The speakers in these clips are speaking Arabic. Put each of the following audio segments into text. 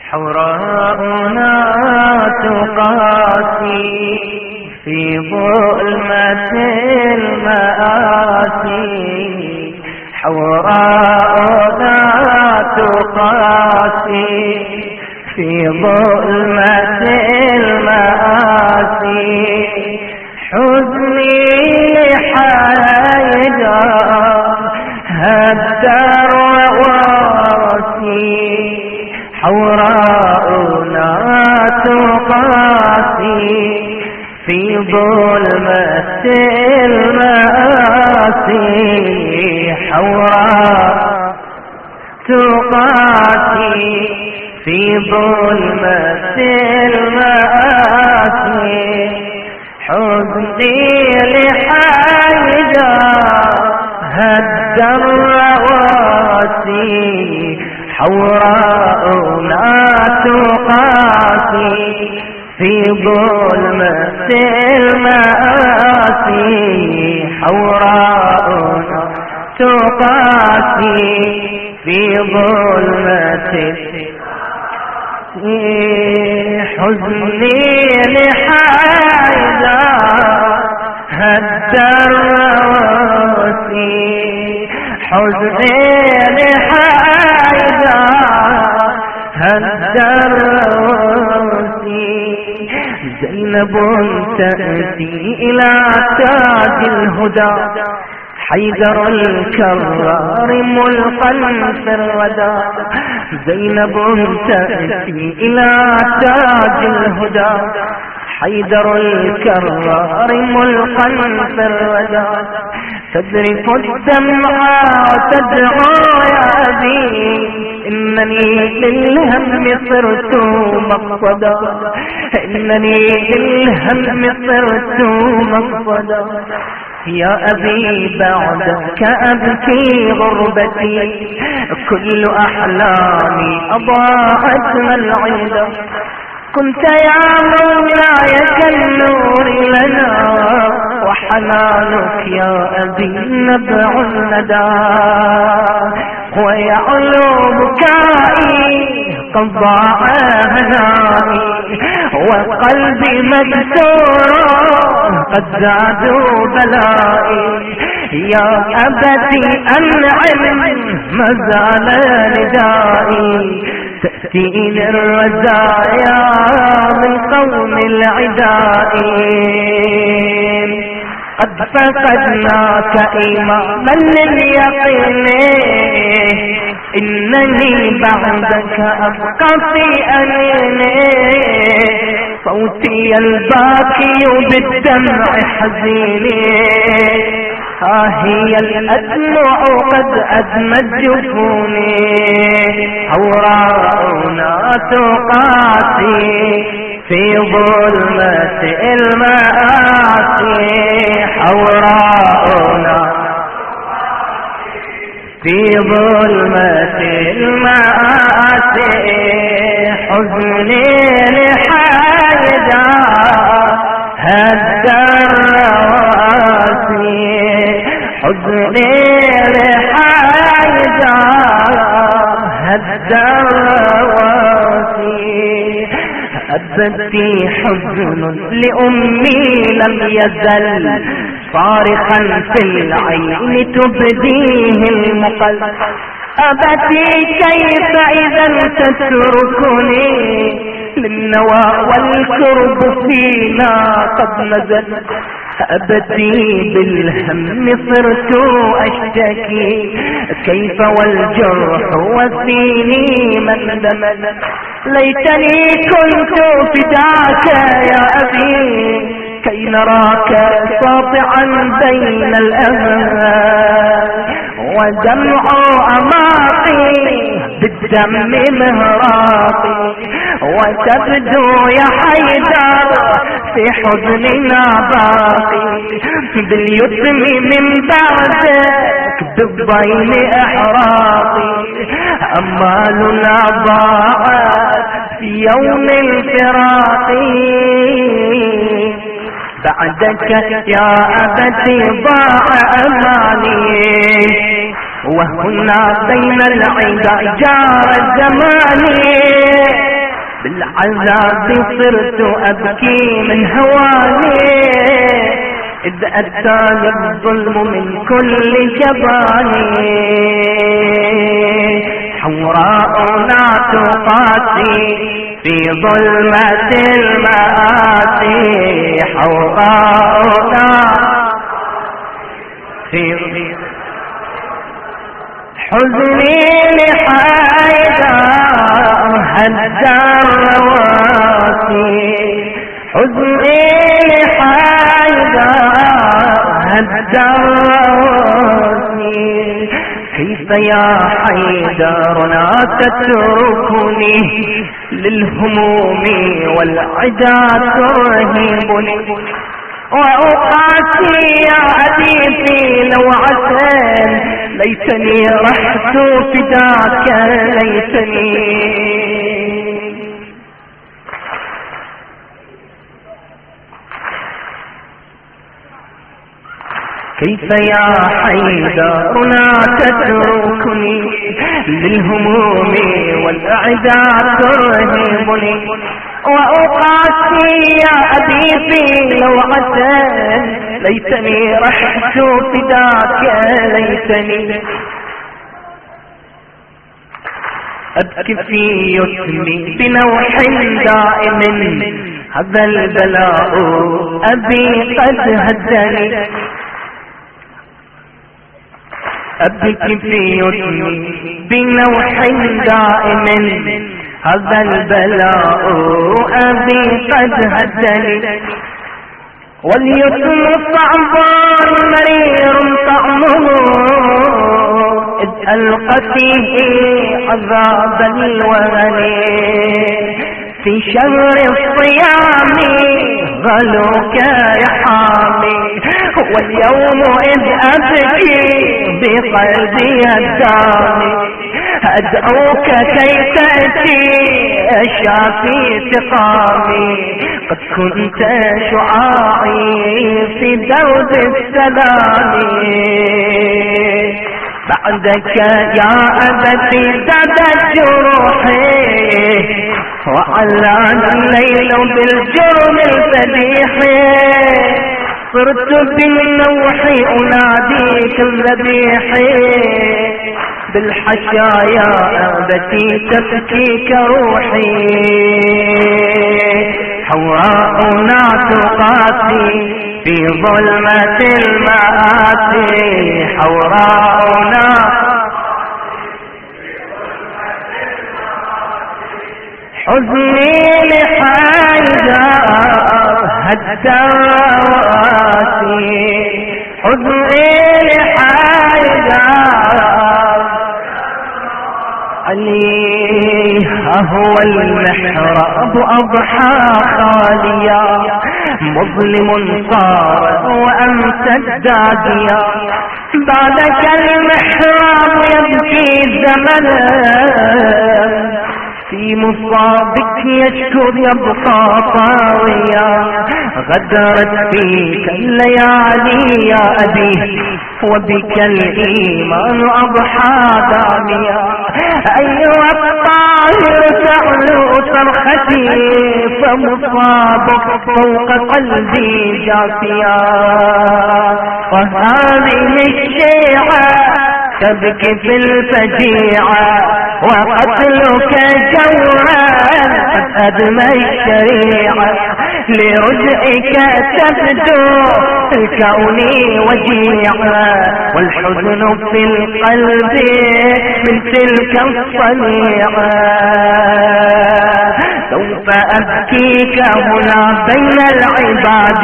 حوراؤنا تقاسي في ظلمة المآسي، حوراؤنا تقاسي في ظلمة المآسي، حزني لحيدر هدر وواسي، حوراؤنا تقاسي في ظلمة المآسي، حوراء تقاسي في ظلمة المآسي، حزني لحيدر هدر وواسي، حوراؤنا تقاسي في ظلمة المآسي، حوراؤنا تقاسي في ظلمة حزني لحيدر هدر وواسي، حزني لحيدر هدر وواسي، زينب تأتي إلى تاج الهدى، حيدر الكرار ملقا في الردى، زينب تأتي إلى تاج الهدى، حيدر الكرار ملقا في الردى، تذرف الدمع وتدعو يا أبي إنني للهم صرت مقصدا، إنني للهم صرت مقصدا، يا أبي بعدك أبكي غربتي، كل أحلامي أضاعت ملعدا، كنت يا مولاي كالنور لنا، وحنانك يا أبي نبع الندى، ويعلو بكائي قد ضاع هنائي، وقلبي مكسور قد زادوا بلائي، يا أبتي أنعم ما زال ندائي، تأتيني الرزايا من قوم العدائين، قد فقدناك إماما لليقين، إنني بعدك أبقى في أنيني، صوتي الباكي بالدمع حزيني، ها هي الأدمع قد أدمت جفوني، حوراؤنا تقاسي في ظلمة المآسي، حوراؤنا في ظلمة المآسي، حزني لحيدر هدر وواسي، حزني لحيدر هدر وواسي، أبتي حزن لأمي لم يزل صارخا في العين تبديه المقل، أبتي كيف إذا تتركني للنوى والكرب فينا قد نزل، أبتي بالهم صرت أشتكي كيف والجرح وفيني من دمل، ليتني كنت فداك يا أبي كي نراك ساطعا بين الأهل، ودمع أماقي بالدم مهراقي، وتبدو يا حيدر في حزننا باقي، باليتم من بعدك بالضيم إحراقي، أمالنا ضاعت في يوم الفراق، بعدك يا أبتي ضاع أماني، وهنا بين العدا جار الزمان، بالعذاب صرت أبكي من هواني، إذ أتاني الظلم من كل جباني. حوراء لا تقاسي في ظلمة المآسي، حوراء لا في حزني لحيدر هدر رواسي، حزني لحيدر هدر رواسي. كيف يا حيدر لا تتركني للهموم والعدا ترهبني، وأقاسي يا حديثي لو عسل ليتني رحت فداك ليتني. كيف يا حيدر لا تتركني للهموم والأعداء ترهبني، وأقاسي يا أبيبي لو عسل ليتني رحت فداك ليتني. أبكي في يتمي بنوح دائم هذا البلاء أبي قد هدني، أبكي في يتمي بنوح دائم هذا البلاء أبي قد هدني. واليتم صعب مرير طعمه إذ ألقت فيه عذاب الوهن، في شهر الصيام غلوك يا حامي، واليوم إذ أبكي بقلبي الدامي، أدعوك كي تأتي شافي سقامي، قد كنت شعاعي في درب السلام. بعدك يا أبتي زادت جروحي، وعلان الليل بالجرم الفديح، صرت بالنوح أناديك الذبيح، بالحشايا أبتي تبكيك روحي. حوراء لا تقاسي في ظلمة المآسي، حوراء لا حزني لحيدر هدر رواسي، حزني لحيدر عليه هو المحراب أضحى خاليا، مظلم صار وأنت الداديا، بعدك المحراب يبكي الزمن، في مصابك يشكر يبقى طاويا، غدرت فيك الليالي يا أبي، وبك الإيمان أضحى داميا. أيها الطاهر تعلو صرختي، فمصابك فوق قلبي جافيا، وهذه الشيعة تبكي في الفجيعة، وقتلك جوعا قد أدمى الشريعة، لرجعك تبدو الكون وجيعا، والحزن في القلب من تلك الصنيعة. سوف أبكيك هنا بين العباد،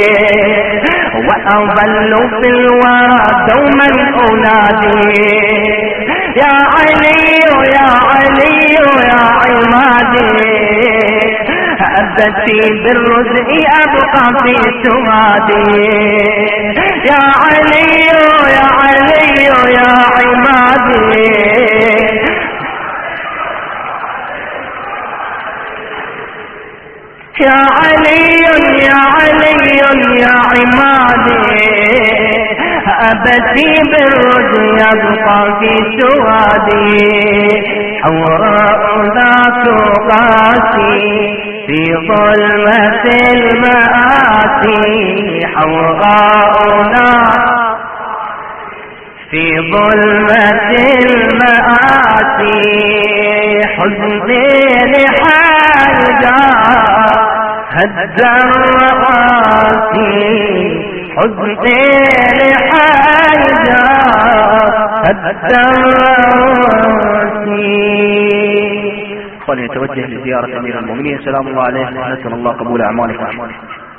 وأظل في الواد دوما أنادي، يا علي يا علي يا عمادي، أبتي بالرزق أبقى في سوادي، يا علي يا علي يا عمادي، يا علي يا علي يا عمادي، أبتي بالرجل يبقى في سوادي، حوراء لا تقاس في ظلمة المآسي حوراؤنا في ظلمة المآسي حزني لحاجة هد الرآسي حزني لحاجة هد الرآسي. وليتوجه لزيارة أمير المؤمنين. سلام الله عليه، نسأل الله قبول أعمالكم.